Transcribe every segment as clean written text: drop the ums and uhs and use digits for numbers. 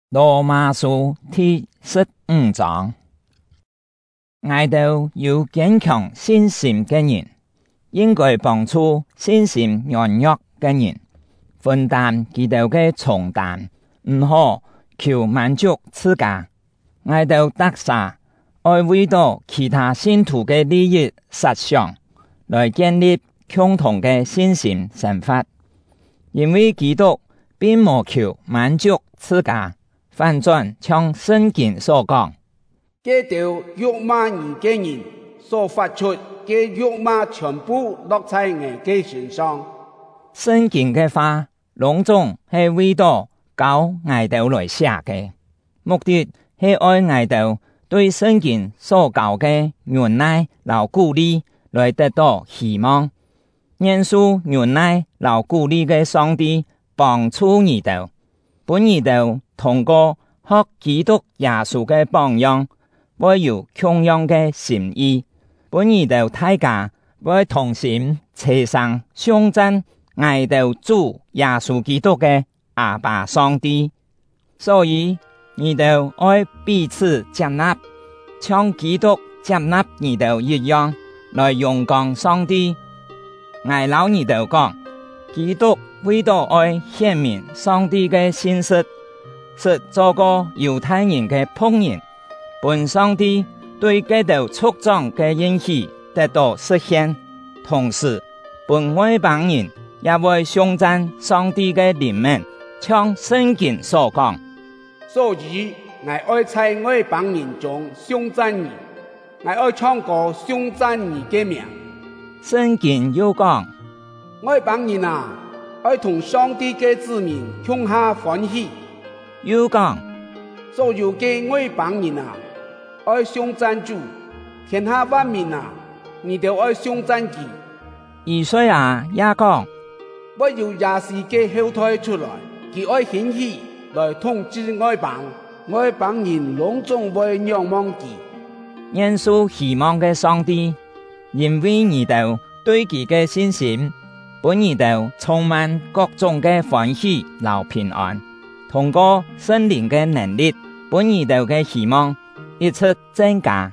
羅馬書第15章，我哋有堅強信心嘅人，應該幫助信心軟弱嘅人，分擔佢哋嘅重擔，唔好求滿足自家。我哋得曬愛為到其他信徒嘅利益設想，來建立共同嘅信心生活。因為基督並冇求滿足自家。反轉像聖經所講， 這條辱罵你嘅人所發出嘅辱罵全部落在我嘅身上。 聖經嘅話，攏總係為到教我哋來寫嘅，目的係愛我哋對聖經所教嘅忍耐和鼓勵來得到希望。認識忍耐和鼓勵嘅上帝幫助你哋，本你哋通過學基督耶穌嘅榜樣，會有同樣嘅心意，本你哋大家會同心齊心相讚我哋主耶穌基督嘅阿爸上帝。所以你哋愛彼此接納，像基督接納你哋一樣，來榮光上帝。我老你哋講，基督為到愛顯明上帝嘅信實，是做個猶太人嘅僕人，本上帝對佢哋促進嘅應許得到實現，同時本外邦人也會相讚上帝嘅憐憫，像聖經所講。 所以我愛在外邦人中相讚你，我愛唱歌相讚你嘅名。 聖經又講， 外邦人啊，愛同上帝嘅子民共下歡喜。 又講， 所有嘅外邦人啊，愛相讚主，天下萬民啊，你都愛相讚佢。 以賽亞也講， 我要亞視嘅後退出來，佢愛興起來統治外邦，外邦人攏總會仰望佢。 耶穌希望嘅上帝，因為你哋對佢嘅信心，本你哋充滿各種嘅歡喜和平安。通過聖靈嘅能力，本你哋嘅希望一直增加。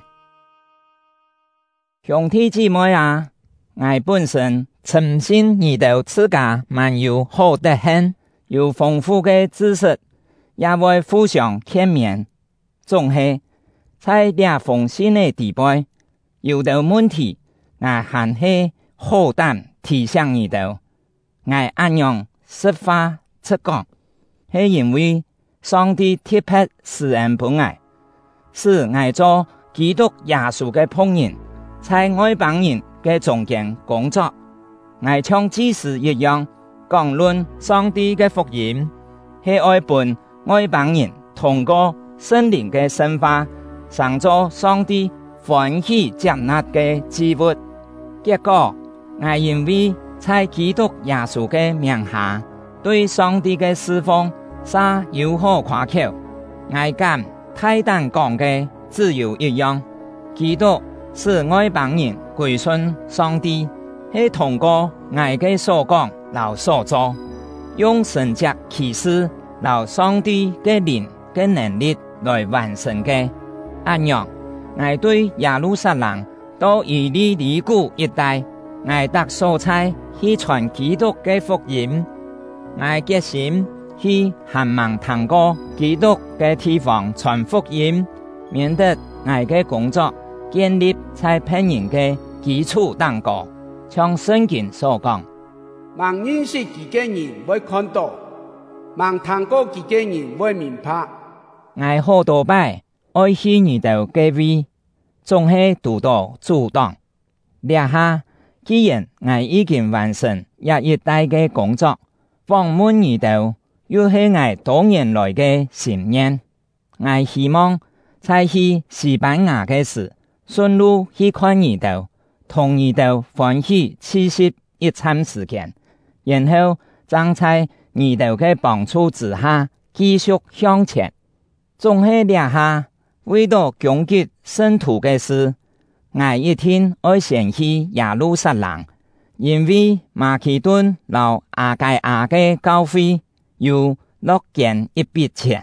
兄弟姊妹啊，我本身深信你哋自家滿有好德行，有豐富嘅知識，也會互相勸勉。總係在倆封信嘅地步，有道問題，我還係好膽提醒你哋，我按樣實話實講。係因為上帝特別施恩俾我，使我做基督耶穌嘅僕人，在外邦人嘅中間工作。我像祭司一樣講論上帝嘅福音，係愛伴外邦人通過聖靈嘅生活，成就上帝歡喜接納嘅祭物。結果我因為在基督耶穌嘅名下，對上帝嘅侍奉啥有好誇口，我敢大膽講嘅只有一樣，基督使外邦人歸順上帝，係通過我嘅所講和所做，用神蹟奇事和上帝嘅靈嘅能力來完成嘅。按樣，我對耶路撒冷到以利里谷一帶，我得所差去傳基督嘅福音，我決心去限盲通過基督嘅地方傳福音，免得我嘅工作建立在別人嘅基礎當中。像聖經所講， 盲認識佢嘅人會看到，盲通過佢嘅人會明白。 我好多擺愛去你哋嘅位，總係獨到主動。倆下，既然我已經完成一帶嘅工作，訪問你哋，又係我多年來嘅心願。我希望在去西班牙嘅時，順路去看你哋，同你哋歡喜71餐時間，然後將在你哋嘅幫助之下繼續向前。總係倆下為到攻擊聖徒嘅事，我一天愛先去耶路撒冷，因為馬其頓和亞該亞嘅教會有落建一筆錢，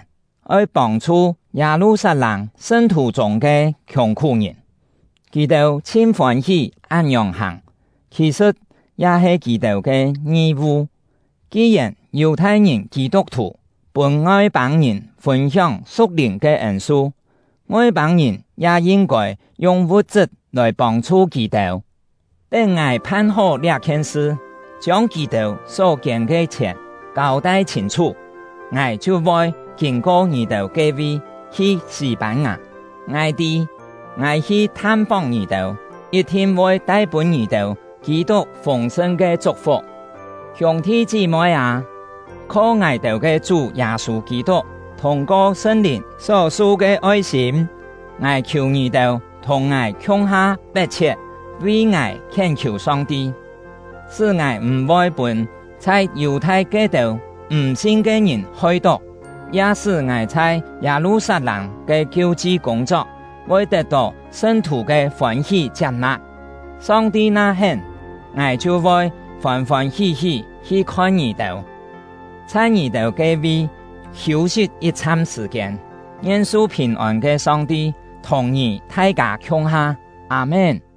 愛幫助耶路撒冷聖徒中的窮苦人，佢哋千歡喜按樣行，其實也係佢哋嘅義務。既然猶太人基督徒本外邦人分享屬靈嘅恩賜，外邦人也應該用物質來幫助佢哋。等我辦好這件事，將佢哋所捐嘅錢交代清楚，我就會經過你哋各位去西班牙，我去探訪你哋，一定會帶本你哋基督豐盛嘅祝福。兄弟姊妹啊，靠我哋嘅主耶穌基督通過聖靈所賜嘅愛心，我求你哋同我共下迫切為我懇求上帝，使我唔會本在猶太街道唔信嘅人開導，也使我在耶路撒冷嘅救濟工作會得到聖徒嘅歡喜接納。上帝那天，我就會歡歡喜喜去看你哋，在你哋嘅位休息一餐時間，願屬平安嘅上帝同你大家共下，阿們。